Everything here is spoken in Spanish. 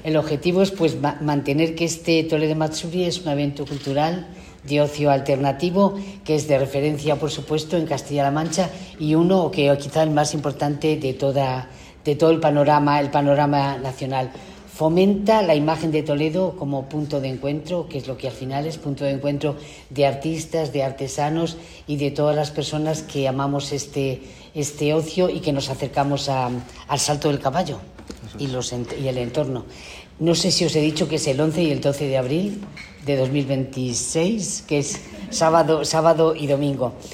el objetivo es pues mantener que este Toledo Matsuri es un evento cultural de ocio alternativo que es de referencia, por supuesto, en Castilla-La Mancha y uno que quizá el más importante de todo el panorama nacional. Fomenta la imagen de Toledo como punto de encuentro, que es lo que al final es punto de encuentro de artistas, de artesanos y de todas las personas que amamos este ocio y que nos acercamos al Salto del Caballo y el entorno. No sé si os he dicho que es el 11 y el 12 de abril de 2026, que es sábado y domingo.